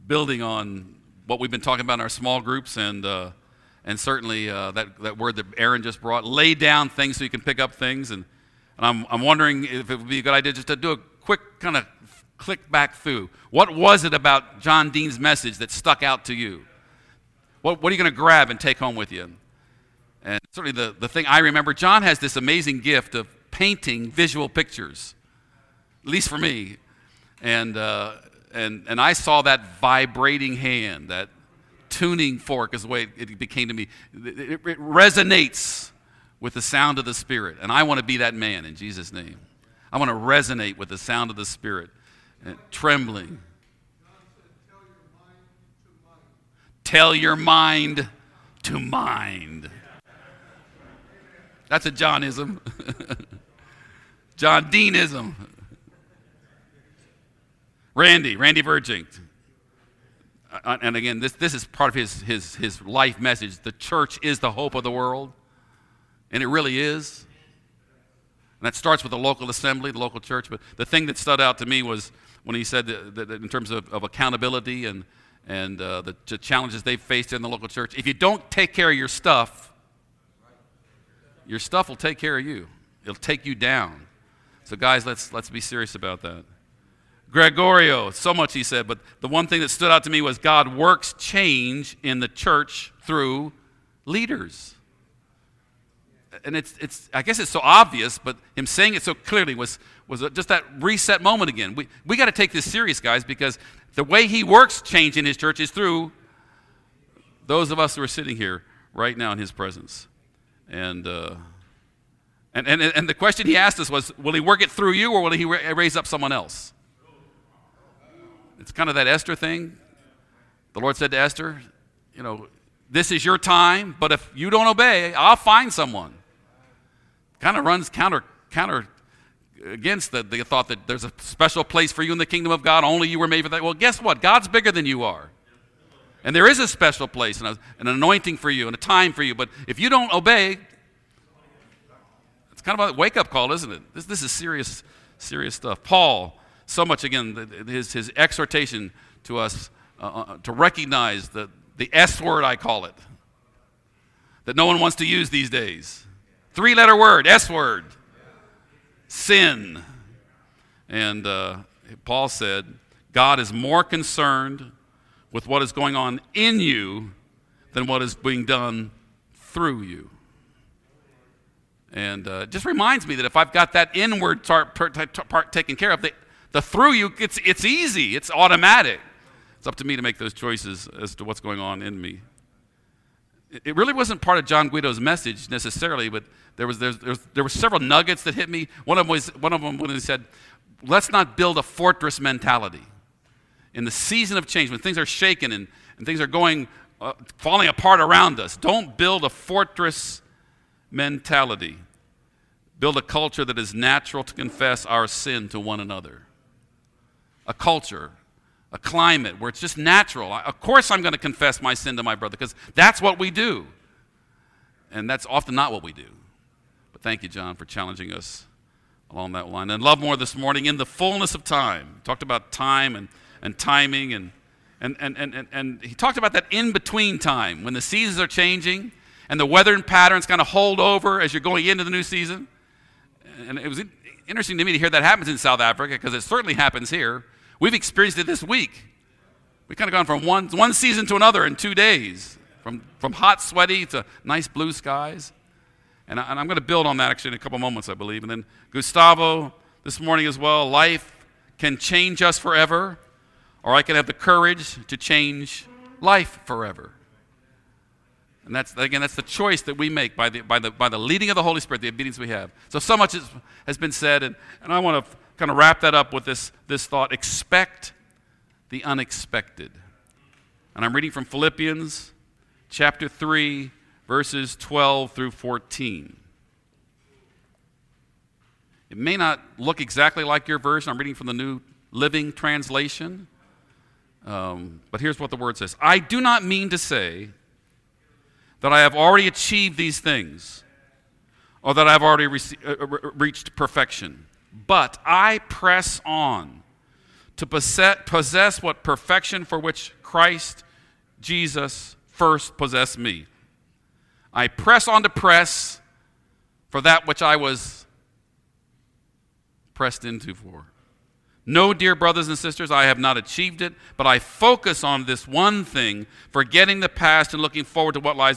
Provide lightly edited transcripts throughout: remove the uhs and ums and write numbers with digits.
building on what we've been talking about in our small groups, and certainly that word that Aaron just brought, lay down things so you can pick up things. And I'm wondering if it would be a good idea just to do a quick kind of click back through. What was it about John Dean's message that stuck out to you? What are you going to grab and take home with you? And certainly the thing I remember, John has this amazing gift of painting visual pictures, at least for me. And I saw that vibrating hand, that tuning fork is the way it became to me. It resonates with the sound of the Spirit. And I want to be that man in Jesus' name. I want to resonate with the sound of the Spirit. And trembling. Tell your mind to mind. That's a Johnism. John Deanism. Randy Virging. And again, this is part of his life message. The church is the hope of the world. And it really is. And that starts with the local assembly, the local church. But the thing that stood out to me was when he said that in terms of accountability and the challenges they've faced in the local church. If you don't take care of your stuff will take care of you. It'll take you down. So guys, let's be serious about that. Gregorio, so much he said, but the one thing that stood out to me was God works change in the church through leaders. And it's I guess it's so obvious, but him saying it so clearly was just that reset moment again. We got to take this serious, guys, because the way he works change in his church is through those of us who are sitting here right now in his presence. And the question he asked us was, will he work it through you, or will he raise up someone else? It's kind of that Esther thing. The Lord said to Esther, this is your time, but if you don't obey, I'll find someone. Kind of runs counter against the thought that there's a special place for you in the kingdom of God. Only you were made for that. Well, guess what? God's bigger than you are. And there is a special place and an anointing for you and a time for you. But if you don't obey, it's kind of a wake-up call, isn't it? This is serious stuff. Paul, so much, again, his exhortation to us to recognize the S word, I call it, that no one wants to use these days. 3-letter word, S word. Sin. And Paul said, God is more concerned with what is going on in you than what is being done through you. And it just reminds me that if I've got that inward part taken care of, the through you, it's easy, it's automatic. It's up to me to make those choices as to what's going on in me. It really wasn't part of John Guido's message necessarily, but there were several nuggets that hit me. One of them when he said, let's not build a fortress mentality. In the season of change, when things are shaken and things are falling apart around us, don't build a fortress mentality. Build a culture that is natural to confess our sin to one another. A culture, a climate where it's just natural. Of course I'm going to confess my sin to my brother because that's what we do. And that's often not what we do. But thank you, John, for challenging us along that line. And Lovemore this morning, in the fullness of time. Talked about time and timing and he talked about that in-between time when the seasons are changing and the weather patterns kind of hold over as you're going into the new season. And it was interesting to me to hear that happens in South Africa because it certainly happens here. We've experienced it this week. We've kind of gone from one season to another in 2 days, from hot, sweaty to nice blue skies. And I'm going to build on that actually in a couple moments, I believe. And then Gustavo this morning as well, life can change us forever, or I can have the courage to change life forever. And that's the choice that we make by the leading of the Holy Spirit, the obedience we have. So much has been said, and I want to kind of wrap that up with this thought: expect the unexpected. And I'm reading from Philippians chapter 3, verses 12 through 14. It may not look exactly like your version. I'm reading from the New Living Translation. But here's what the word says. I do not mean to say that I have already achieved these things, or that I have already reached perfection. But I press on to possess what perfection for which Christ Jesus first possessed me. I press on to press for that which I was pressed into for. No, dear brothers and sisters, I have not achieved it, but I focus on this one thing, forgetting the past and looking forward to what lies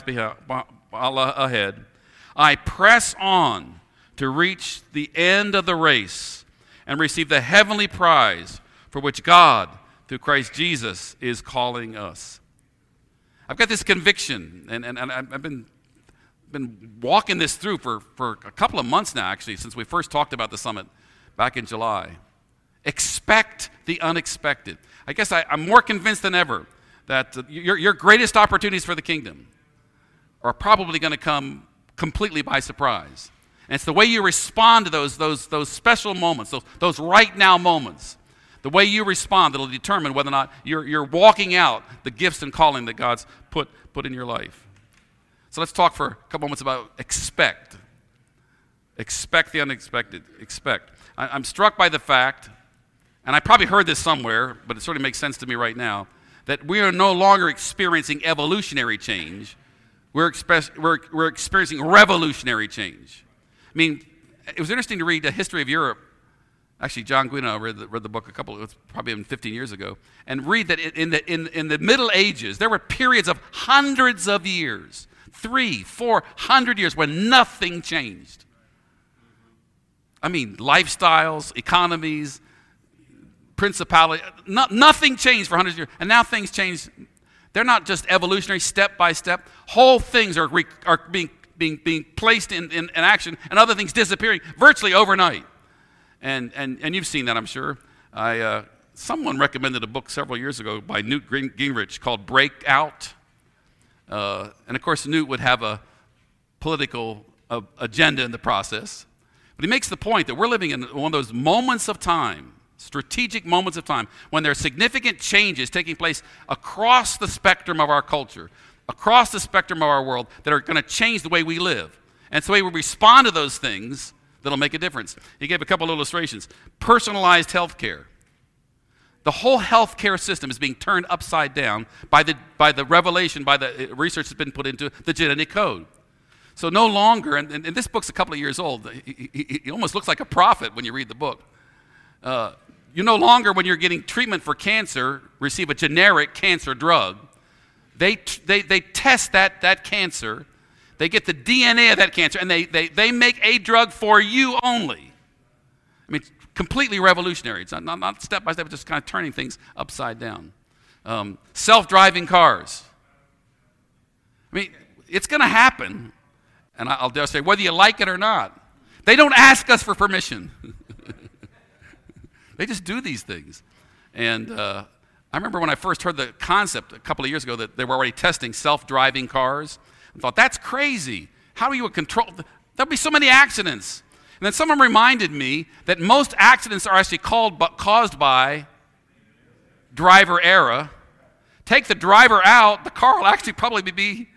ahead. I press on to reach the end of the race and receive the heavenly prize for which God, through Christ Jesus, is calling us. I've got this conviction, and I've been walking this through for a couple of months now, actually, since we first talked about the summit back in July. Expect the unexpected. I guess I'm more convinced than ever that your greatest opportunities for the kingdom are probably going to come completely by surprise. And it's the way you respond to those special moments, those right now moments. The way you respond that'll determine whether or not you're walking out the gifts and calling that God's put in your life. So let's talk for a couple moments about expect. Expect the unexpected. Expect. I'm struck by the fact, and I probably heard this somewhere, but it sort of makes sense to me right now, that we are no longer experiencing evolutionary change. We're experiencing revolutionary change. I mean, it was interesting to read the history of Europe. Actually, John Guino read the book probably 15 years ago, and read that in the Middle Ages, there were periods of hundreds of years, 300-400 years, when nothing changed. I mean, lifestyles, economies, principality, nothing changed for hundreds of years, and now things change. They're not just evolutionary, step by step. Whole things are being placed in action, and other things disappearing virtually overnight. And you've seen that, I'm sure. Someone recommended a book several years ago by Newt Gingrich called Breakout. And of course, Newt would have a political agenda in the process. But he makes the point that we're living in one of those moments of time, strategic moments of time, when there are significant changes taking place across the spectrum of our culture, across the spectrum of our world, that are going to change the way we live. And so the way we respond to those things that'll make a difference. He gave a couple of illustrations. Personalized health care. The whole healthcare system is being turned upside down by the revelation, by the research that's been put into the genetic code. So no longer, and this book's a couple of years old, he almost looks like a prophet when you read the book. You no longer, when you're getting treatment for cancer, receive a generic cancer drug. They test that cancer. They get the DNA of that cancer, and they make a drug for you only. I mean, it's completely revolutionary. It's not step by step, just kind of turning things upside down. Self-driving cars. I mean, it's going to happen, and I'll dare say, whether you like it or not. They don't ask us for permission. They just do these things. And I remember when I first heard the concept a couple of years ago that they were already testing self-driving cars. I thought, that's crazy. How are you control? There'll be so many accidents. And then someone reminded me that most accidents are actually caused by driver error. Take the driver out, the car will actually probably be.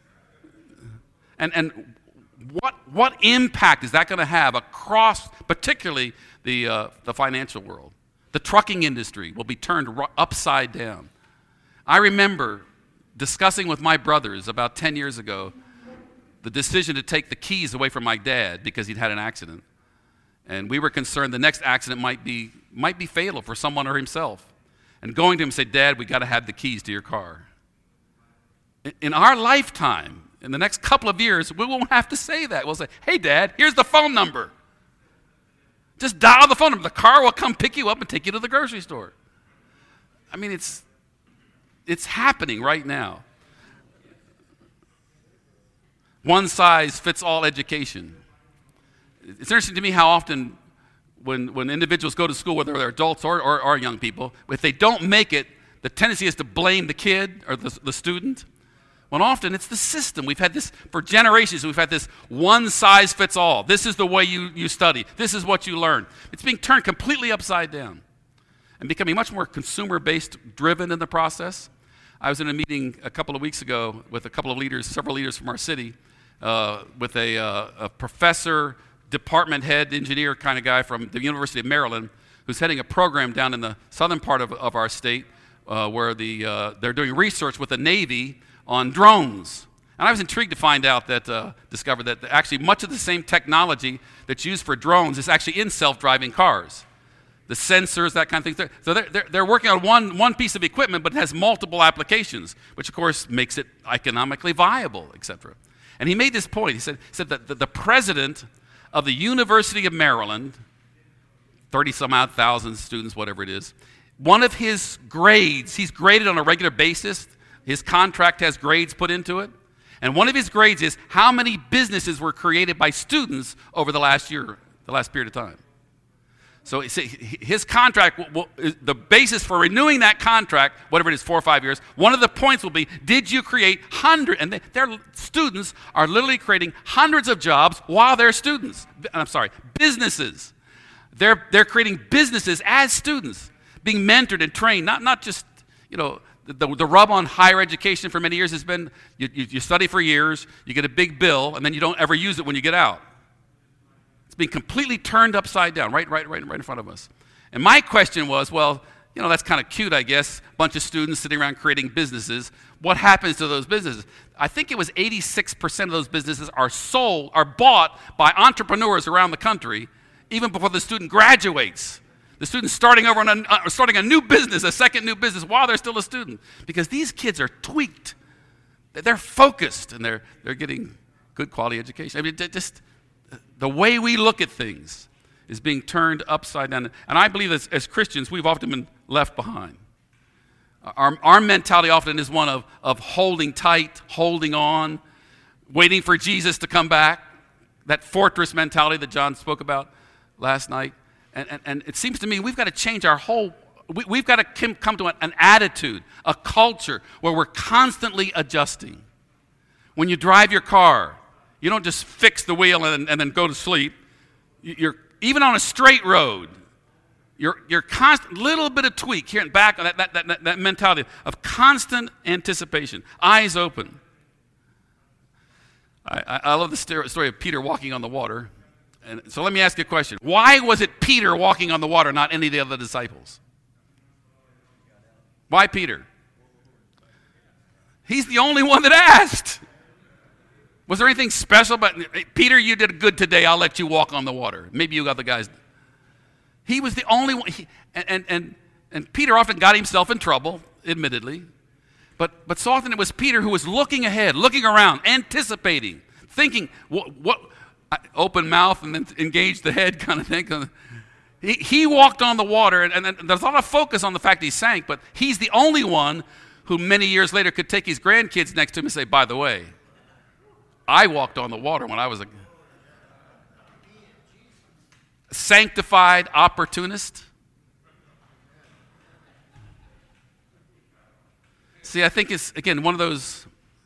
And what impact is that going to have across, particularly the financial world? The trucking industry will be turned upside down. I remember discussing with my brothers about 10 years ago the decision to take the keys away from my dad because he'd had an accident. And we were concerned the next accident might be fatal for someone or himself. And going to him and say, Dad, we got to have the keys to your car. In our lifetime, in the next couple of years, we won't have to say that. We'll say, hey, Dad, here's the phone number. Just dial the phone number. The car will come pick you up and take you to the grocery store. I mean, it's happening right now. One size fits all education. It's interesting to me how often when individuals go to school, whether they're adults or young people, if they don't make it, the tendency is to blame the kid or the student. When often it's the system. We've had this for generations. We've had this one size fits all. This is the way you study. This is what you learn. It's being turned completely upside down and becoming much more consumer-based driven in the process. I was in a meeting a couple of weeks ago with a couple of leaders, several leaders from our city, with a professor, department head, engineer kind of guy from the University of Maryland, who's heading a program down in the southern part of our state where they're doing research with the Navy on drones. And I was intrigued to find out discover that actually much of the same technology that's used for drones is actually in self-driving cars. The sensors, that kind of thing. So they're working on one piece of equipment, but it has multiple applications, which of course makes it economically viable, etc. And he made this point. He said that the president of the University of Maryland, 30-some-odd thousand students, whatever it is, one of his grades, he's graded on a regular basis. His contract has grades put into it. And one of his grades is how many businesses were created by students over the last period of time. So his contract, the basis for renewing that contract, whatever it is, 4 or 5 years, one of the points will be, did you create hundreds, and their students are literally creating hundreds of jobs while they're students. Businesses. They're creating businesses as students, being mentored and trained, not just, the rub on higher education for many years has been you study for years, you get a big bill, and then you don't ever use it when you get out. It's being completely turned upside down, right in front of us. And my question was, that's kind of cute, I guess, a bunch of students sitting around creating businesses. What happens to those businesses? I think it was 86% of those businesses are bought by entrepreneurs around the country, even before the student graduates. The student's starting a new business, a second new business, while they're still a student. Because these kids are tweaked. They're focused, and they're getting good quality education. I mean, just the way we look at things is being turned upside down. And I believe as Christians, we've often been left behind. Our mentality often is one of holding tight, holding on, waiting for Jesus to come back. That fortress mentality that John spoke about last night. And it seems to me we've got to change we've got to come to an attitude, a culture where we're constantly adjusting. When you drive your car, you don't just fix the wheel and then go to sleep. You're even on a straight road. You're constant little bit of tweak here and back. That mentality of constant anticipation, eyes open. I love the story of Peter walking on the water. And so let me ask you a question. Why was it Peter walking on the water, not any of the other disciples? Why Peter? He's the only one that asked. Was there anything special? But Peter, you did good today. I'll let you walk on the water. Maybe you other guys. He was the only one. And Peter often got himself in trouble, admittedly. But so often it was Peter who was looking ahead, looking around, anticipating, thinking, what open mouth and then engage the head kind of thing. He walked on the water, and there's a lot of focus on the fact he sank, but he's the only one who many years later could take his grandkids next to him and say, by the way, I walked on the water when I was a sanctified opportunist. See, I think it's, again, one of those,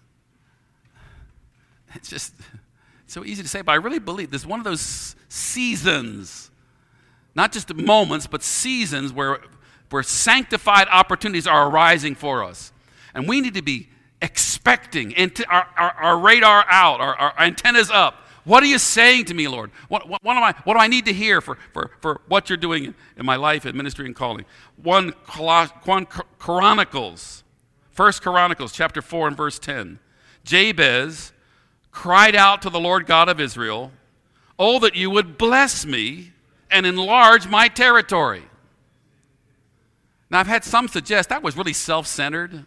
it's just so easy to say, but I really believe there's one of those seasons, not just moments, but seasons where sanctified opportunities are arising for us. And we need to be expecting, and our radar out, our antennas up. What are you saying to me, Lord? What do I need to hear for what you're doing in my life, in ministry, and calling? 1 Chronicles chapter 4 and verse 10. Jabez cried out to the Lord God of Israel, "Oh, that you would bless me and enlarge my territory." Now, I've had some suggest that was really self-centered.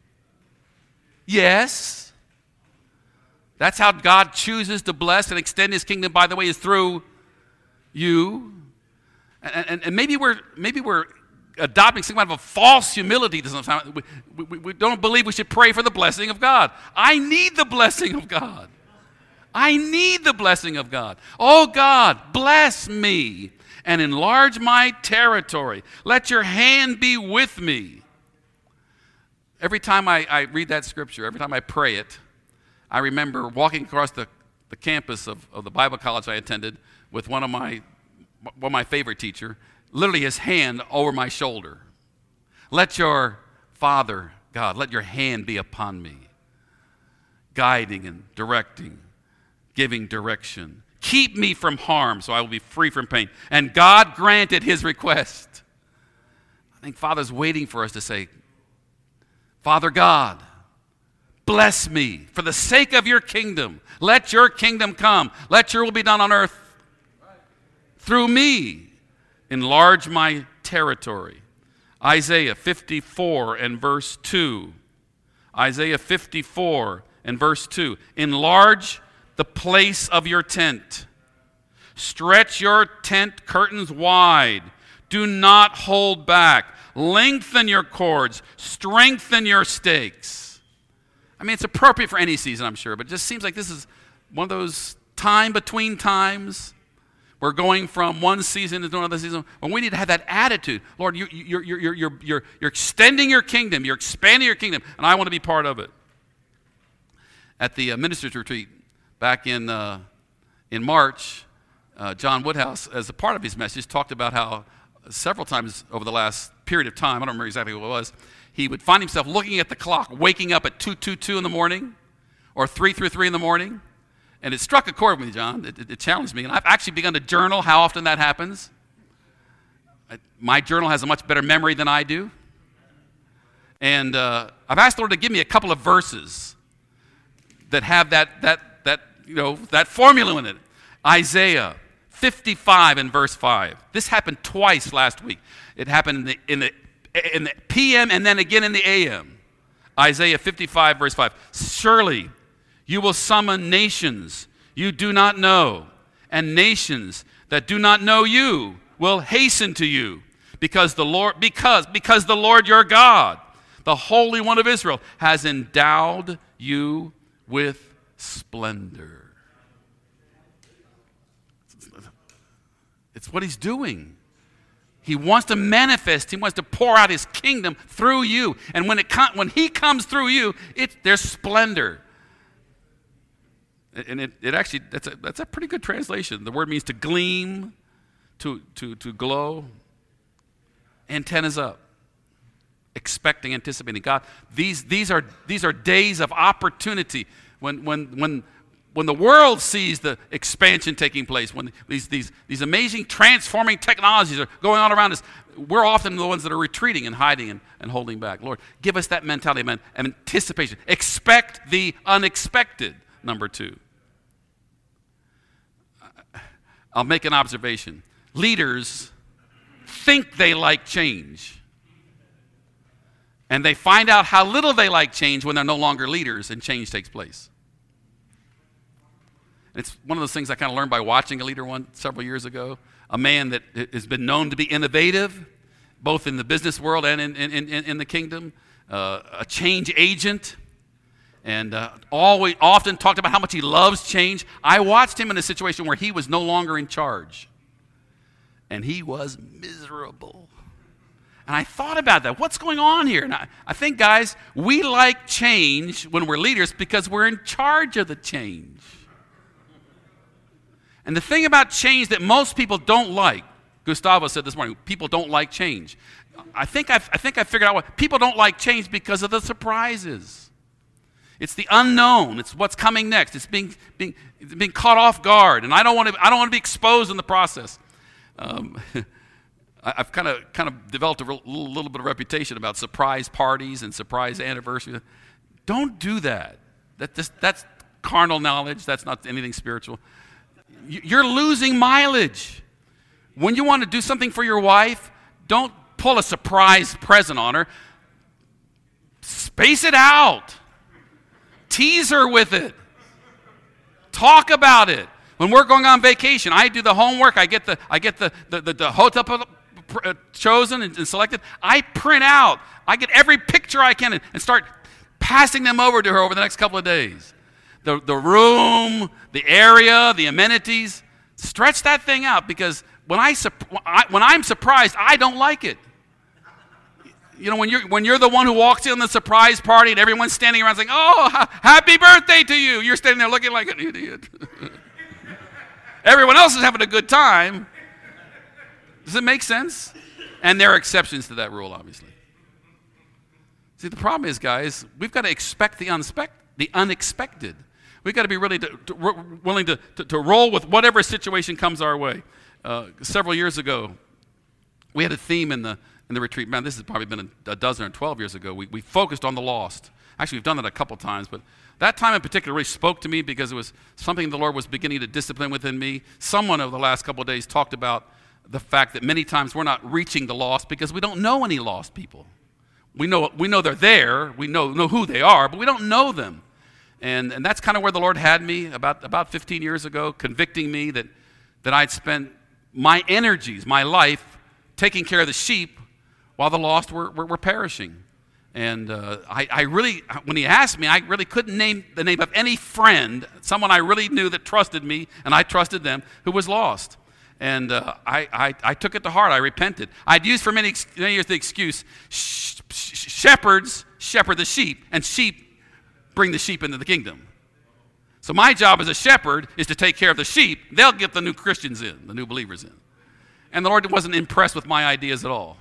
Yes. That's how God chooses to bless and extend his kingdom, by the way, is through you. And maybe we're adopting some kind of a false humility to sometimes. We don't believe we should pray for the blessing of God. I need the blessing of God. I need the blessing of God. Oh God, bless me and enlarge my territory. Let your hand be with me. Every time I read that scripture, every time I pray it, I remember walking across the campus of the Bible college I attended with one of my favorite teacher, literally his hand over my shoulder. Let your Father, God, let your hand be upon me, guiding and directing, giving direction, Keep me from harm so I will be free from pain. And God granted his request. I think Father's waiting for us to say, Father God, bless me for the sake of your kingdom. Let your kingdom come. Let your will be done on earth through me. Enlarge my territory. Isaiah 54 and verse 2. Isaiah 54 and verse 2. Enlarge the place of your tent. Stretch your tent curtains wide. Do not hold back. Lengthen your cords. Strengthen your stakes. I mean, it's appropriate for any season, I'm sure, but it just seems like this is one of those time between times. We're going from one season to another season. When we need to have that attitude, Lord, you're extending your kingdom, you're expanding your kingdom, and I want to be part of it. At the ministers' retreat back in March, John Woodhouse, as a part of his message, talked about how several times over the last period of time, I don't remember exactly what it was, he would find himself looking at the clock, waking up at 2:22 in the morning or 3:03 in the morning. And it struck a chord with me, John. It challenged me. And I've actually begun to journal how often that happens. My journal has a much better memory than I do. And I've asked the Lord to give me a couple of verses that have that formula in it. Isaiah 55 and verse 5. This happened twice last week. It happened in the PM and then again in the AM. Isaiah 55 verse 5. Surely you will summon nations you do not know, and nations that do not know you will hasten to you, because the Lord your God, the Holy One of Israel, has endowed you with splendor. It's what he's doing. He wants to manifest. He wants to pour out his kingdom through you. And when he comes through you, there's splendor. And it actually, that's a pretty good translation. The word means to gleam, to glow. Antennas up. Expecting, anticipating. God, these are days of opportunity. When the world sees the expansion taking place, when these amazing transforming technologies are going on around us, we're often the ones that are retreating and hiding and holding back. Lord, give us that mentality of anticipation. Expect the unexpected, number 2. I'll make an observation. Leaders think they like change. And they find out how little they like change when they're no longer leaders and change takes place. It's one of those things I kind of learned by watching a leader several years ago. A man that has been known to be innovative, both in the business world and in the kingdom. A change agent. And often talked about how much he loves change. I watched him in a situation where he was no longer in charge. And he was miserable. And I thought about that. What's going on here? And I think, guys, we like change when we're leaders because we're in charge of the change. And the thing about change that most people don't like, Gustavo said this morning, people don't like change. I think I figured out what people don't like change because of the surprises. It's the unknown. It's what's coming next. It's being caught off guard, and I don't want to be exposed in the process. I've kind of developed a little bit of reputation about surprise parties and surprise anniversaries. Don't do that. That's carnal knowledge. That's not anything spiritual. You're losing mileage. When you want to do something for your wife, don't pull a surprise present on her. Space it out. Tease her with it. Talk about it. When we're going on vacation, I do the homework. I get the hotel chosen and selected. I print out. I get every picture I can and start passing them over to her over the next couple of days. The room, the area, the amenities. Stretch that thing out, because when I'm surprised, I don't like it. You know, when you're the one who walks in on the surprise party and everyone's standing around saying, "Oh, happy birthday to you." You're standing there looking like an idiot. Everyone else is having a good time. Does it make sense? And there are exceptions to that rule, obviously. See, the problem is, guys, we've got to expect the unexpected. We've got to be really willing to roll with whatever situation comes our way. Several years ago, we had a theme in the retreat. Man, this has probably been a dozen or 12 years ago. We focused on the lost. Actually, we've done that a couple times, but that time in particular really spoke to me because it was something the Lord was beginning to discipline within me. Someone over the last couple of days talked about the fact that many times we're not reaching the lost because we don't know any lost people. We know they're there. We know who they are, but we don't know them. And that's kind of where the Lord had me about 15 years ago, convicting me that I'd spent my energies, my life, taking care of the sheep while the lost were perishing. And I really, when he asked me, I really couldn't name the name of any friend, someone I really knew that trusted me, and I trusted them, who was lost. And I took it to heart. I repented. I'd used for many years the excuse, shepherds shepherd the sheep, and sheep bring the sheep into the kingdom. So my job as a shepherd is to take care of the sheep. They'll get the new Christians in, the new believers in. And the Lord wasn't impressed with my ideas at all.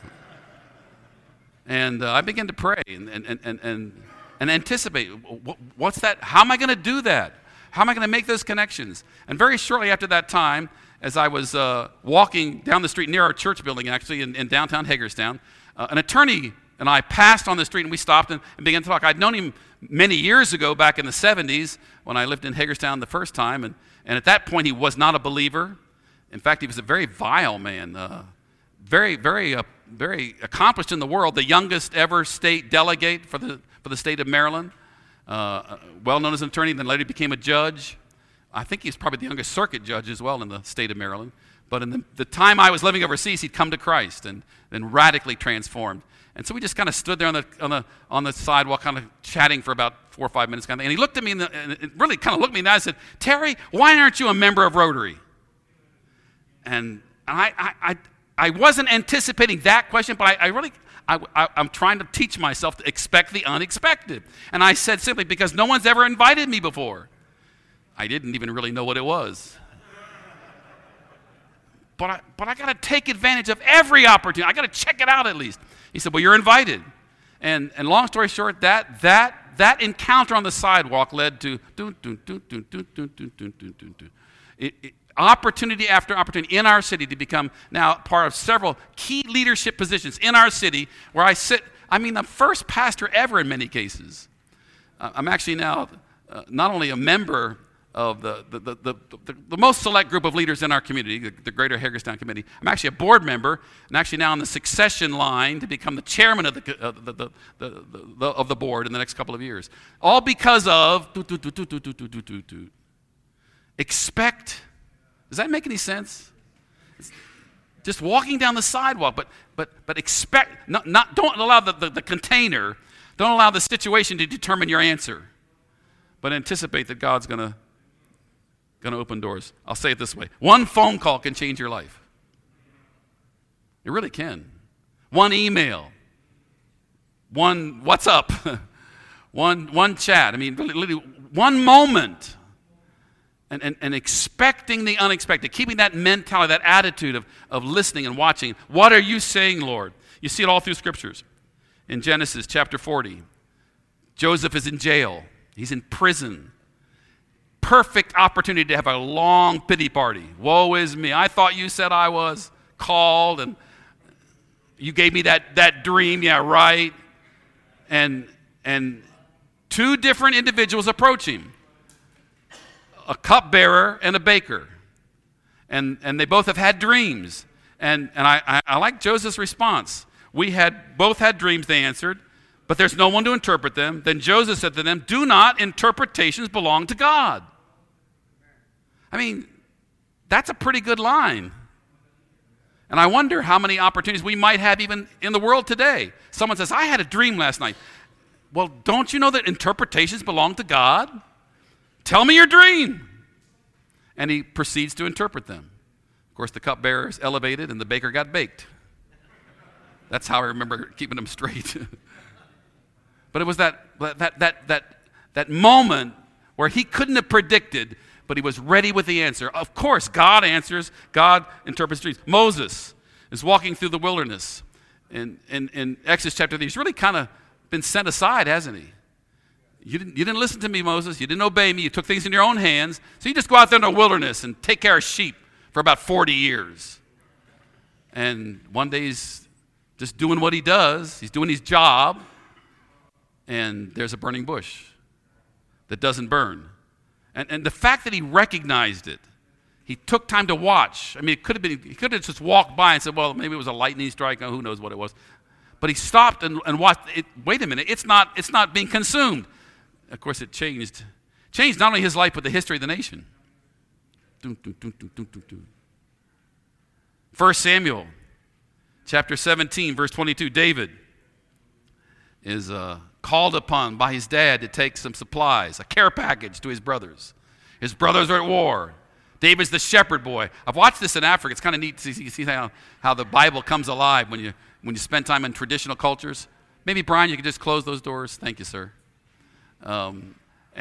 And I began to pray and anticipate, what's that? How am I going to do that? How am I going to make those connections? And very shortly after that time, as I was walking down the street near our church building, actually, in downtown Hagerstown, an attorney and I passed on the street, and we stopped and began to talk. I'd known him many years ago, back in the 70s, when I lived in Hagerstown the first time, and at that point, he was not a believer. In fact, he was a very vile man, very accomplished in the world, the youngest ever state delegate for the state of Maryland, well known as an attorney, then later became a judge. I think he's probably the youngest circuit judge as well in the state of Maryland. But in the time I was living overseas, he'd come to Christ and radically transformed. And so we just kind of stood there on the sidewalk, kind of chatting for about 4 or 5 minutes, kind of thing. And he looked at me, and it really kind of looked at me in the eye and said, "Terry, why aren't you a member of Rotary?" And I wasn't anticipating that question, but I'm trying to teach myself to expect the unexpected. And I said simply, because no one's ever invited me before. I didn't even really know what it was. But I got to take advantage of every opportunity. I got to check it out at least. He said, "Well, you're invited." And long story short, that encounter on the sidewalk led to opportunity after opportunity in our city to become now part of several key leadership positions in our city where I sit. I mean, the first pastor ever in many cases. I'm actually now not only a member of the most select group of leaders in our community, the Greater Hagerstown Committee. I'm actually a board member, and actually now on the succession line to become the chairman of the board in the next couple of years. All because of expect. Does that make any sense? Just walking down the sidewalk, but expect. Don't allow the container. Don't allow the situation to determine your answer, but anticipate that God's going to open doors. I'll say it this way. One phone call can change your life. It really can. One email. One what's up. one chat. I mean, literally one moment. And expecting the unexpected. Keeping that mentality, that attitude of listening and watching. What are you saying, Lord? You see it all through scriptures. In Genesis chapter 40, Joseph is in jail. He's in prison. Perfect opportunity to have a long pity party. Woe is me. I thought you said I was called, and you gave me that dream. Yeah, right. And two different individuals approach him. A cupbearer and a baker. And they both have had dreams. And I like Joseph's response. We both had dreams, they answered, but there's no one to interpret them. Then Joseph said to them, "Do not interpretations belong to God?" I mean, that's a pretty good line. And I wonder how many opportunities we might have even in the world today. Someone says, "I had a dream last night." Well, don't you know that interpretations belong to God? Tell me your dream. And he proceeds to interpret them. Of course, the cupbearer is elevated and the baker got baked. That's how I remember keeping them straight. But it was that moment where he couldn't have predicted, but he was ready with the answer. Of course, God answers. God interprets dreams. Moses is walking through the wilderness in Exodus chapter 3. He's really kind of been set aside, hasn't he? You didn't listen to me, Moses. You didn't obey me. You took things in your own hands. So you just go out there in the wilderness and take care of sheep for about 40 years. And one day he's just doing what he does. He's doing his job. And there's a burning bush that doesn't burn. And the fact that he recognized it, he took time to watch. I mean, he could have just walked by and said, well, maybe it was a lightning strike. Who knows what it was. But he stopped and watched. Wait a minute. It's not being consumed. Of course, it changed not only his life, but the history of the nation. 1 Samuel chapter 17, verse 22, David is called upon by his dad to take some supplies, a care package to his brothers. His brothers are at war. David's the shepherd boy. I've watched this in Africa. It's kind of neat to see how the Bible comes alive when you spend time in traditional cultures. Maybe, Brian, you could just close those doors. Thank you, sir. And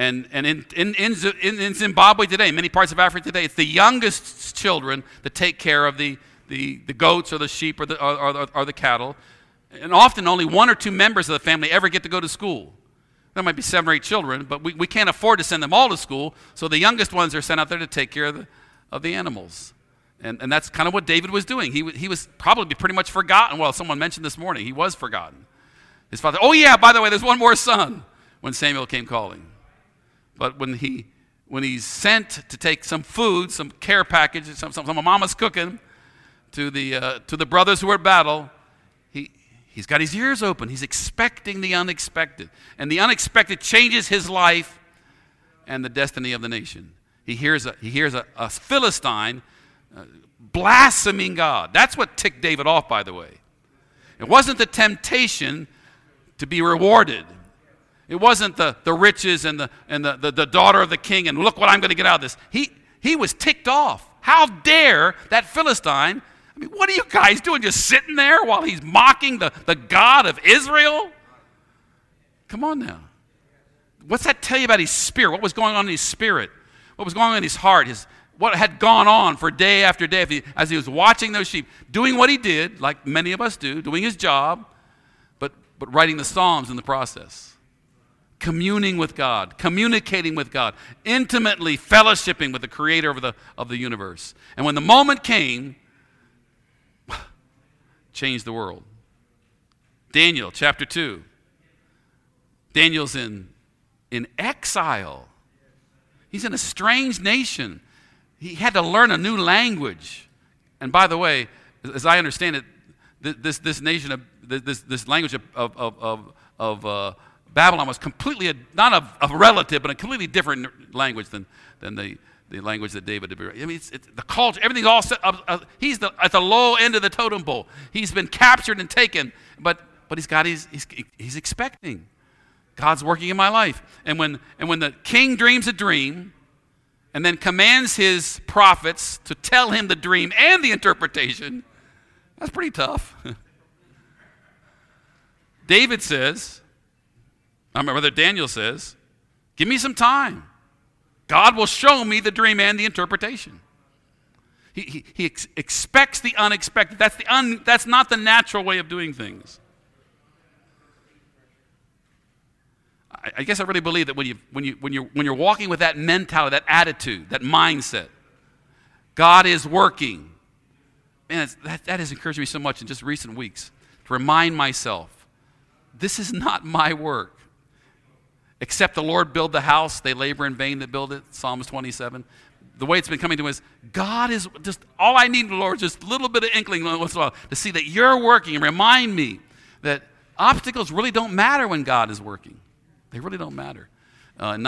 in Zimbabwe today, many parts of Africa today, it's the youngest children that take care of the goats or the sheep or the cattle. And often only one or two members of the family ever get to go to school. There might be 7 or 8 children, but we can't afford to send them all to school, so the youngest ones are sent out there to take care of the animals. And that's kind of what David was doing. He was probably pretty much forgotten. Well, someone mentioned this morning, he was forgotten. His father, oh yeah, by the way, there's one more son, when Samuel came calling. But when he's sent to take some food, some care package, some mama's cooking to the brothers who are at battle, he's got his ears open. He's expecting the unexpected. And the unexpected changes his life and the destiny of the nation. He hears a Philistine blaspheming God. That's what ticked David off, by the way. It wasn't the temptation to be rewarded. It wasn't the riches and the daughter of the king and look what I'm going to get out of this. He was ticked off. How dare that Philistine? I mean, what are you guys doing, just sitting there while he's mocking the God of Israel? Come on now. What's that tell you about his spirit? What was going on in his spirit? What was going on in his heart? What had gone on for day after day as he was watching those sheep, doing what he did, like many of us do, doing his job, but writing the Psalms in the process. Communing with God, communicating with God, intimately fellowshipping with the creator of the universe. And when the moment came, changed the world. Daniel chapter 2. Daniel's in exile. He's in a strange nation. He had to learn a new language. And by the way, as I understand it, this nation of this language of Babylon was completely not a relative, but a completely different language than the language that David did. I mean, it's the culture, everything's all set up. He's at the low end of the totem pole. He's been captured and taken, but he's expecting. God's working in my life. And when the king dreams a dream, and then commands his prophets to tell him the dream and the interpretation, that's pretty tough. David says, Daniel says, give me some time. God will show me the dream and the interpretation. He expects the unexpected. That's not the natural way of doing things. I guess I really believe that when you're walking with that mentality, that attitude, that mindset, God is working. Man, that has encouraged me so much in just recent weeks to remind myself, this is not my work. Except the Lord build the house, they labor in vain that build it, Psalms 27. The way it's been coming to me is, God is just, all I need, Lord, just a little bit of inkling once in a while to see that you're working and remind me that obstacles really don't matter when God is working. They really don't matter. In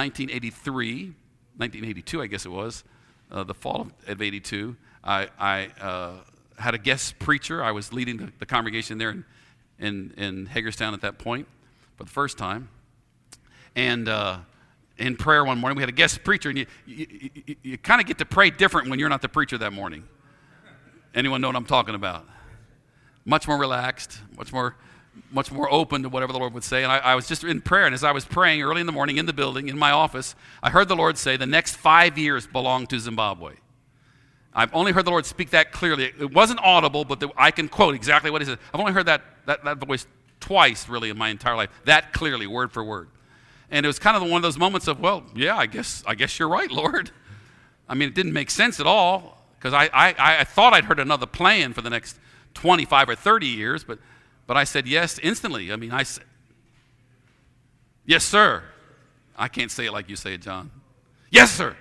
1982, I guess it was, the fall of 82, I had a guest preacher. I was leading the congregation there in Hagerstown at that point for the first time. And in prayer one morning, we had a guest preacher, and you kind of get to pray different when you're not the preacher that morning. Anyone know what I'm talking about? Much more relaxed, much more open to whatever the Lord would say. And I was just in prayer, and as I was praying early in the morning in the building, in my office, I heard the Lord say, the next 5 years belong to Zimbabwe. I've only heard the Lord speak that clearly. It wasn't audible, but I can quote exactly what he said. I've only heard that voice twice, really, in my entire life, that clearly, word for word. And it was kind of one of those moments of, well, yeah, I guess you're right, Lord. I mean, it didn't make sense at all, because I thought I'd heard another plan for the next 25 or 30 years, but I said yes instantly. I mean, I said, yes, sir. I can't say it like you say it, John. Yes, sir.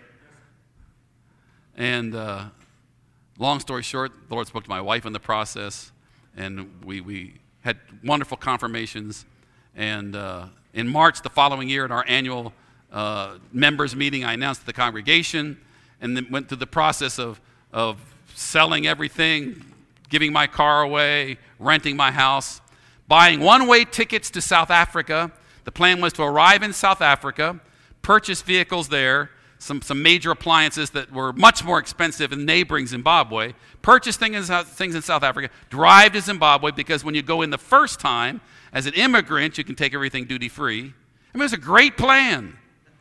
And long story short, the Lord spoke to my wife in the process, and we had wonderful confirmations. And in March the following year, at our annual members meeting, I announced to the congregation, and then went through the process of selling everything, giving my car away, renting my house, buying one-way tickets to South Africa. The plan was to arrive in South Africa, purchase vehicles there, some major appliances that were much more expensive in neighboring Zimbabwe, purchase things in South Africa, drive to Zimbabwe, because when you go in the first time, as an immigrant, you can take everything duty-free. I mean, it was a great plan.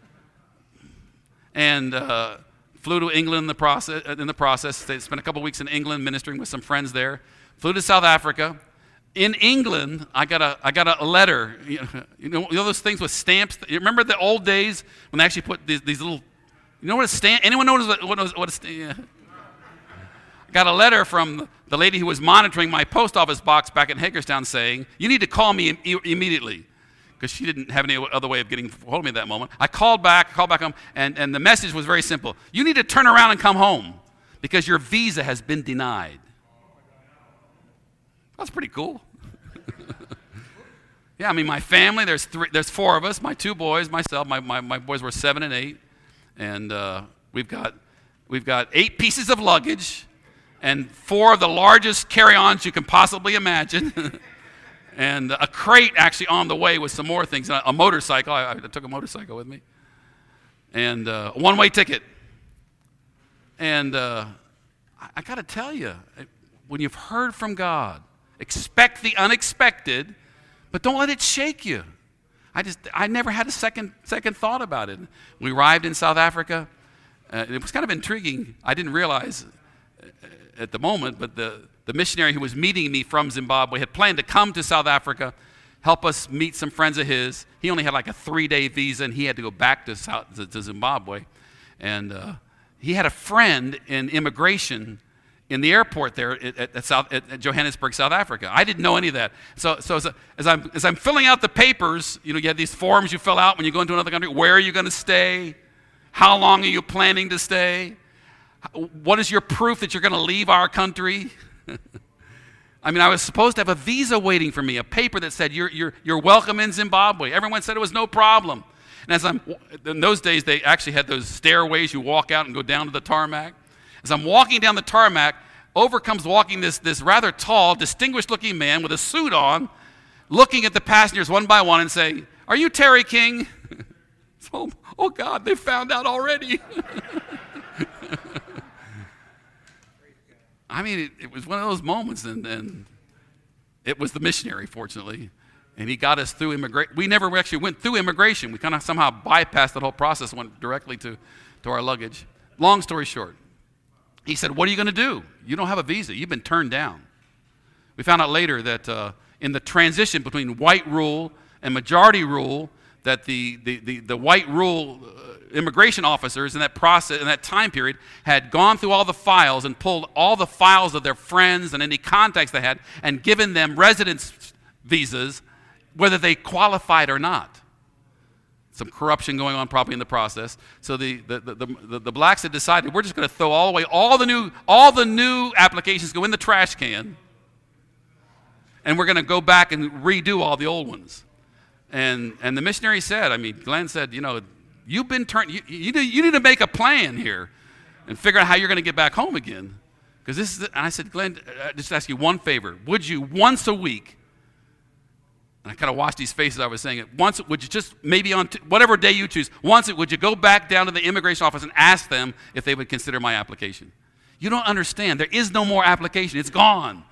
And flew to England in the process. Spent a couple weeks in England ministering with some friends there. Flew to South Africa. In England, I got a letter. You know those things with stamps. You remember the old days when they actually put these little. You know what a stamp? Anyone knows what a stamp? Yeah. I got a letter from the lady who was monitoring my post office box back in Hagerstown saying, "You need to call me immediately," because she didn't have any other way of getting hold of me at that moment. I called back home, and the message was very simple. You need to turn around and come home because your visa has been denied. That's pretty cool. Yeah, I mean, my family, there's four of us, my two boys, myself, my boys were 7 and 8, and we've got 8 pieces of luggage and 4 of the largest carry-ons you can possibly imagine. And a crate actually on the way with some more things. A motorcycle. I took a motorcycle with me. And a one-way ticket. And I got to tell you, when you've heard from God, expect the unexpected, but don't let it shake you. I never had a second thought about it. We arrived in South Africa. It was kind of intriguing. I didn't realize at the moment, but the missionary who was meeting me from Zimbabwe had planned to come to South Africa, help us meet some friends of his. He only had like a 3-day visa, and he had to go back to Zimbabwe. And he had a friend in immigration in the airport there at Johannesburg, South Africa. I didn't know any of that. So as I'm filling out the papers, you have these forms you fill out when you go into another country. Where are you going to stay? How long are you planning to stay? What is your proof that you're going to leave our country? I mean, I was supposed to have a visa waiting for me, a paper that said you're welcome in Zimbabwe. Everyone said it was no problem. And in those days, they actually had those stairways. You walk out and go down to the tarmac. As I'm walking down the tarmac, over comes walking this rather tall, distinguished-looking man with a suit on, looking at the passengers one by one and saying, "Are you Terry King?" So, oh God, they found out already. I mean, it was one of those moments, and it was the missionary, fortunately, and he got us through immigration. We never actually went through immigration. We kind of somehow bypassed that whole process and went directly to our luggage. Long story short, he said, "What are you going to do? You don't have a visa. You've been turned down." We found out later that in the transition between white rule and majority rule, that the white rule immigration officers in that process, in that time period, had gone through all the files and pulled all the files of their friends and any contacts they had and given them residence visas, whether they qualified or not. Some corruption going on probably in the process. So the blacks had decided, we're just going to throw all the new applications go in the trash can, and we're going to go back and redo all the old ones. And the missionary said, Glenn said, you've been turned. You need to make a plan here, and figure out how you're going to get back home again, because this is. And I said, Glenn, just ask you one favor. Would you once a week? And I kind of watched these faces. I was saying it once. Would you just maybe on whatever day you choose? Would you go back down to the immigration office and ask them if they would consider my application? You don't understand. There is no more application. It's gone.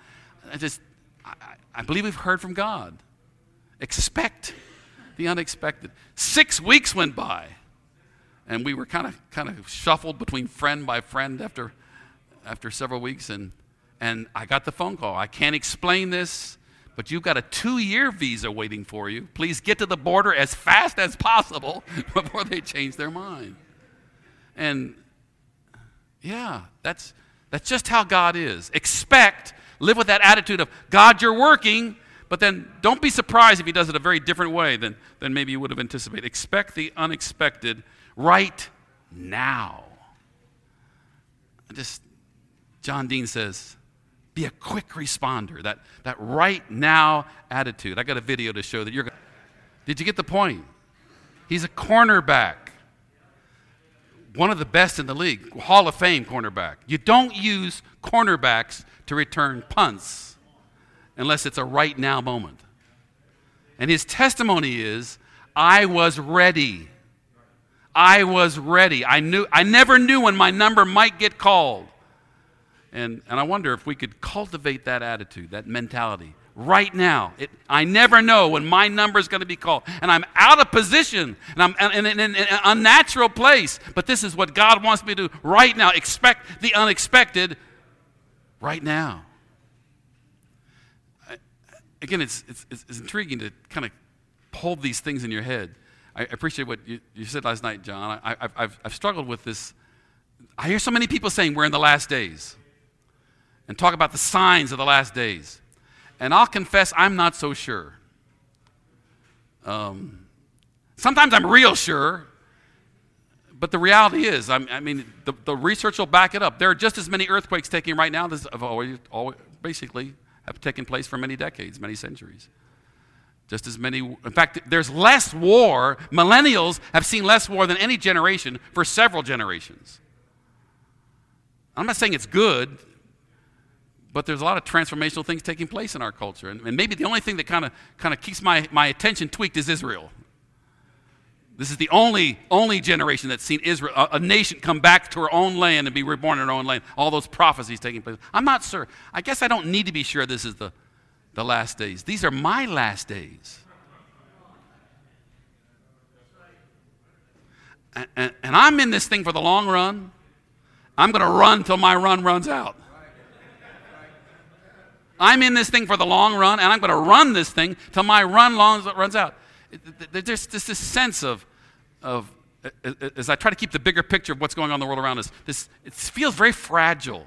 I believe we've heard from God. Expect the unexpected. 6 weeks went by, and we were kind of shuffled between friend by friend after several weeks, and I got the phone call. I can't explain this, but you've got a 2-year visa waiting for you. Please get to the border as fast as possible before they change their mind. And yeah, that's just how God is. Live with that attitude of, God, you're working, but then don't be surprised if he does it a very different way than maybe you would have anticipated. Expect the unexpected right now. John Dean says, be a quick responder, that right now attitude. I got a video to show that you're going to. Did you get the point? He's a cornerback. One of the best in the league, Hall of Fame cornerback. You don't use cornerbacks to return punts unless it's a right now moment. And his testimony is, I was ready. I was ready. I never knew when my number might get called. And I wonder if we could cultivate that attitude, that mentality. Right now, I never know when my number is going to be called, and I'm out of position, and I'm in an unnatural place, but this is what God wants me to do right now. Expect the unexpected right now. Again, it's intriguing to kind of hold these things in your head. I appreciate what you said last night, John. I've struggled with this. I hear so many people saying we're in the last days and talk about the signs of the last days. And I'll confess, I'm not so sure. Sometimes I'm real sure, but the reality is, the research will back it up. There are just as many earthquakes taking right now as have always basically have taken place for many decades, many centuries. Just as many. In fact, there's less war. Millennials have seen less war than any generation for several generations. I'm not saying it's good, but there's a lot of transformational things taking place in our culture. And maybe the only thing that kind of keeps my attention tweaked is Israel. This is the only generation that's seen Israel, a nation, come back to her own land and be reborn in her own land. All those prophecies taking place. I'm not sure. I guess I don't need to be sure this is the last days. These are my last days. And I'm in this thing for the long run. I'm going to run till my run runs out. I'm in this thing for the long run, and I'm going to run this thing till my run runs out. There's just this sense of, as I try to keep the bigger picture of what's going on in the world around us, it feels very fragile.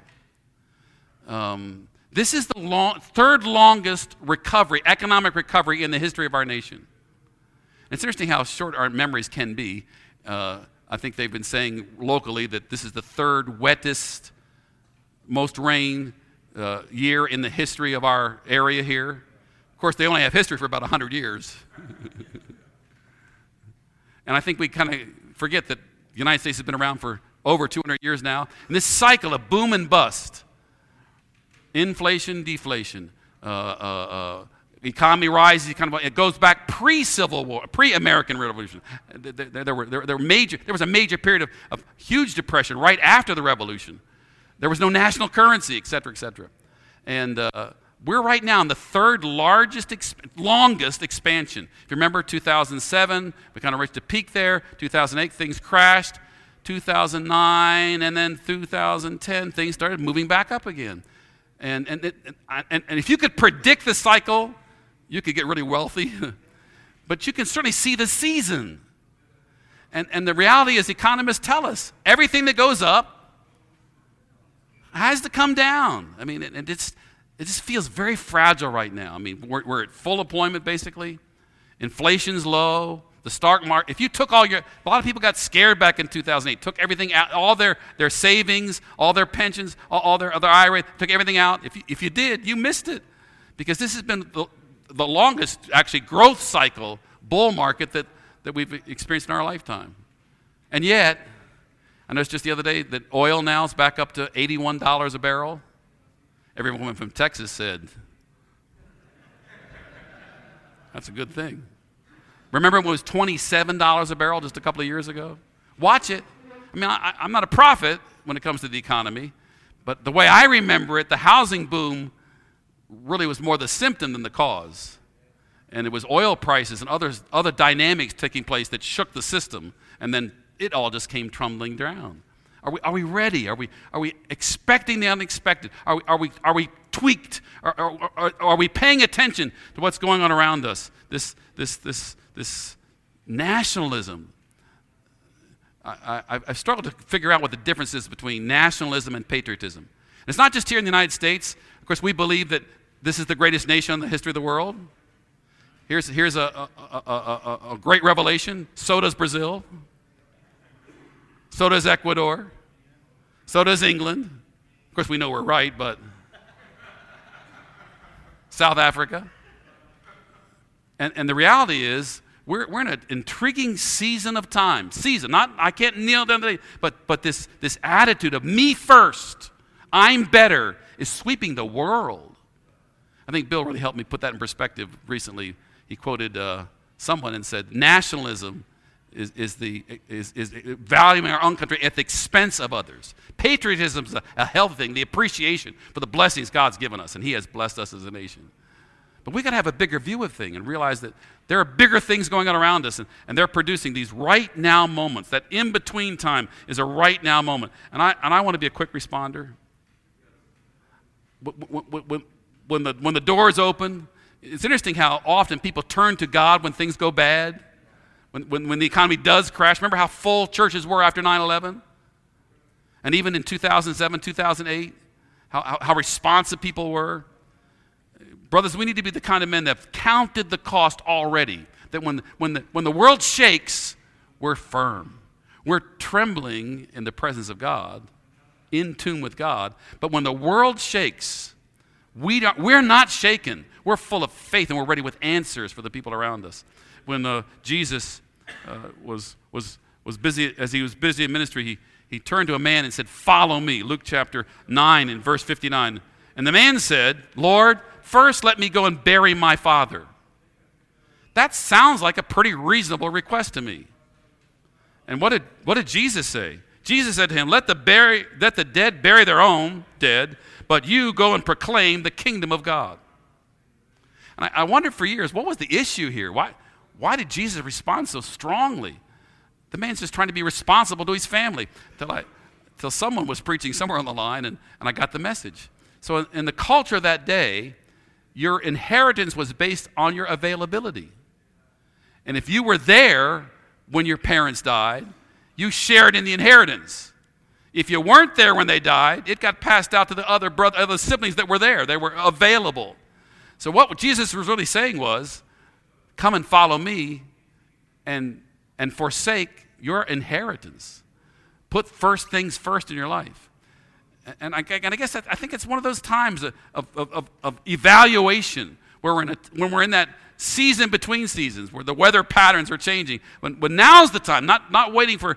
This is the third longest economic recovery in the history of our nation. And it's interesting how short our memories can be. I think they've been saying locally that this is the third wettest, most rain year in the history of our area here. Of course, they only have history for about 100 years. And I think we kind of forget that the United States has been around for over 200 years now. And this cycle of boom and bust, inflation, deflation, economy rises, it goes back pre-Civil War, pre-American Revolution. There was a major period of huge depression right after the Revolution. There was no national currency, et cetera, et cetera. And we're right now in the third longest expansion. If you remember 2007, we kind of reached a peak there. 2008, things crashed. 2009, and then 2010, things started moving back up again. And if you could predict the cycle, you could get really wealthy. But you can certainly see the season. And the reality is, economists tell us, everything that goes up has to come down. I mean, it just feels very fragile right now. I mean, we're at full employment, basically. Inflation's low. The stock market, if you took a lot of people got scared back in 2008, took everything out, all their savings, all their pensions, all their IRA, took everything out. If you did, you missed it. Because this has been the longest, actually, growth cycle, bull market that we've experienced in our lifetime. And yet, I noticed just the other day that oil now is back up to $81 a barrel. Every woman from Texas said, that's a good thing. Remember when it was $27 a barrel just a couple of years ago? Watch it. I mean, I'm not a prophet when it comes to the economy, but the way I remember it, the housing boom really was more the symptom than the cause. And it was oil prices and other dynamics taking place that shook the system, and then it all just came tumbling down. Are we ready? Are we expecting the unexpected? Are we tweaked? Are we paying attention to what's going on around us? This nationalism. I've struggled to figure out what the difference is between nationalism and patriotism. And it's not just here in the United States. Of course, we believe that this is the greatest nation in the history of the world. Here's a great revelation. So does Brazil. So does Ecuador. So does England. Of course, we know we're right, but South Africa. And the reality is, we're in an intriguing season of time. I can't kneel down today, but this attitude of me first, I'm better, is sweeping the world. I think Bill really helped me put that in perspective recently. He quoted someone and said, nationalism is valuing our own country at the expense of others. Patriotism is a healthy thing, the appreciation for the blessings God's given us, and He has blessed us as a nation. But we got to have a bigger view of things and realize that there are bigger things going on around us, and they're producing these right now moments. That in-between time is a right now moment. And I want to be a quick responder. When the doors open, it's interesting how often people turn to God when things go bad, when the economy does crash. Remember how full churches were after 9/11? And even in 2007, 2008, how responsive people were. Brothers, we need to be the kind of men that have counted the cost already. That when the world shakes, we're firm. We're trembling in the presence of God, in tune with God. But when the world shakes, we're not shaken. We're full of faith, and we're ready with answers for the people around us. When Jesus was busy, as he was busy in ministry, he turned to a man and said, "Follow me." Luke chapter 9 and verse 59. And the man said, "Lord, first let me go and bury my father." That sounds like a pretty reasonable request to me. And what did Jesus say? Jesus said to him, let the dead bury their own dead, but you go and proclaim the kingdom of God. And I wondered for years, what was the issue here? Why did Jesus respond so strongly? The man's just trying to be responsible to his family. Till someone was preaching somewhere on the line, and I got the message. So in the culture of that day, your inheritance was based on your availability. And if you were there when your parents died, you shared in the inheritance. If you weren't there when they died, it got passed out to the other siblings that were there. They were available. So what Jesus was really saying was, come and follow me and forsake your inheritance. Put first things first in your life. And I guess I think it's one of those times of evaluation where when we're in that season between seasons where the weather patterns are changing. When now's the time, not waiting for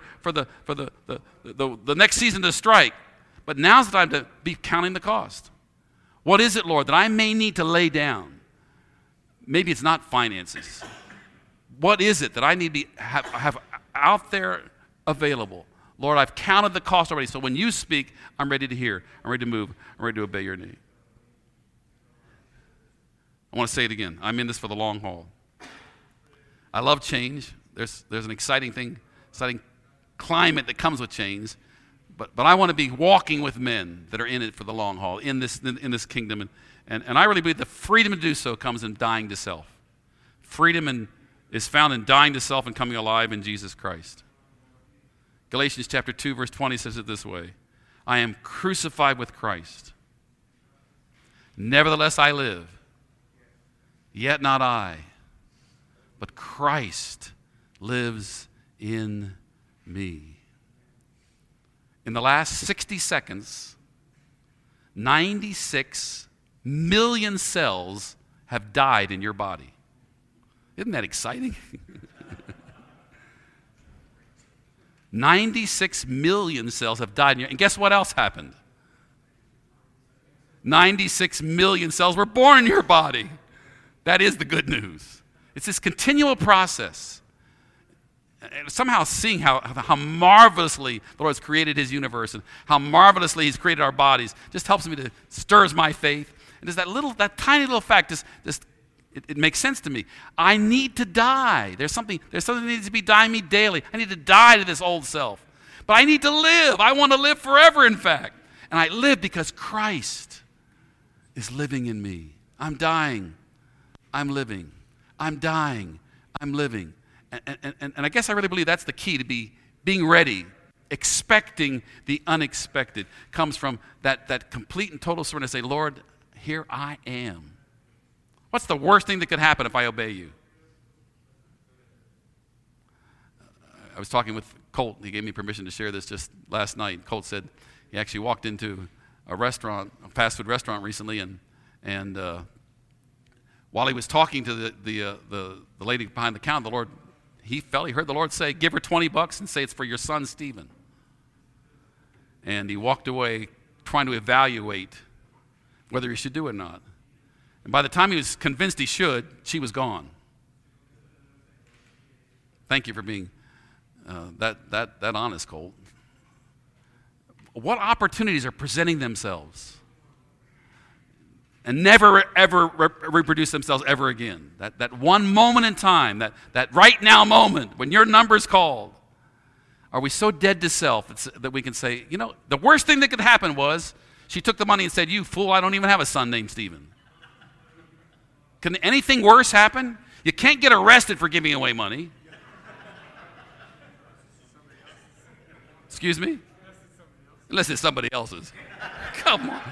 the next season to strike, but now's the time to be counting the cost. What is it, Lord, that I may need to lay down? Maybe it's not finances. What is it that I need to have out there available? Lord, I've counted the cost already, so when you speak, I'm ready to hear. I'm ready to move. I'm ready to obey your name. I want to say it again. I'm in this for the long haul. I love change. There's an exciting climate that comes with change. But I want to be walking with men that are in it for the long haul, in this kingdom. And I really believe the freedom to do so comes in dying to self. Freedom is found in dying to self and coming alive in Jesus Christ. Galatians chapter 2, verse 20 says it this way. I am crucified with Christ. Nevertheless I live. Yet not I, but Christ lives in me. In the last 60 seconds, 96 million cells have died in your body. Isn't that exciting? 96 million cells have died in your, and guess what else happened? 96 million cells were born in your body. That is the good news. It's this continual process. And somehow seeing how marvelously the Lord has created his universe and how marvelously he's created our bodies just helps me stirs my faith. And there's that tiny little fact, it makes sense to me. I need to die. There's something that needs to be dying me daily. I need to die to this old self. But I need to live. I want to live forever, in fact. And I live because Christ is living in me. I'm dying. I'm living. I'm dying. I'm living. And I guess I really believe that's the key to being ready. Expecting the unexpected comes from that complete and total surrender to say, Lord, here I am. What's the worst thing that could happen if I obey you? I was talking with Colt. He gave me permission to share this just last night. Colt said he actually walked into a fast food restaurant recently, and while he was talking to the lady behind the counter, the Lord, he heard the Lord say, give her $20 and say it's for your son, Stephen. And he walked away trying to evaluate whether he should do it or not. And by the time he was convinced he should, she was gone. Thank you for being that honest, Colt. What opportunities are presenting themselves and never, ever reproduce themselves ever again? That one moment in time, that right now moment when your number's called, are we so dead to self that we can say, you know, the worst thing that could happen was she took the money and said, you fool, I don't even have a son named Stephen. Can anything worse happen? You can't get arrested for giving away money. Excuse me? Unless it's somebody else's. Come on.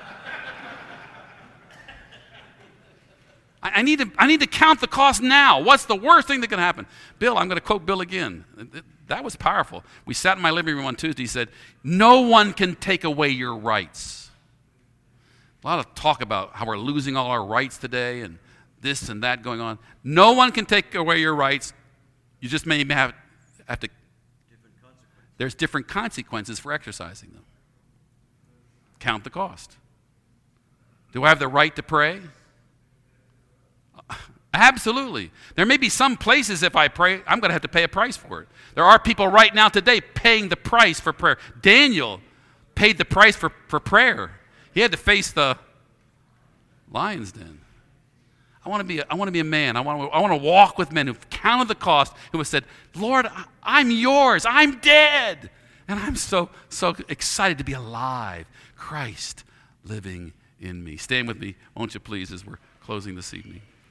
I need to count the cost now. What's the worst thing that can happen? Bill, I'm going to quote Bill again. That was powerful. We sat in my living room on Tuesday. He said, no one can take away your rights. A lot of talk about how we're losing all our rights today and this and that going on. No one can take away your rights. You just may have to. There's different consequences for exercising them. Count the cost. Do I have the right to pray? Absolutely. There may be some places if I pray, I'm going to have to pay a price for it. There are people right now today paying the price for prayer. Daniel paid the price for prayer. He had to face the lion's den. I want to be a man. I want to walk with men who've counted the cost, who have said, Lord, I'm yours. I'm dead. And I'm so excited to be alive. Christ living in me. Stand with me, won't you please, as we're closing this evening.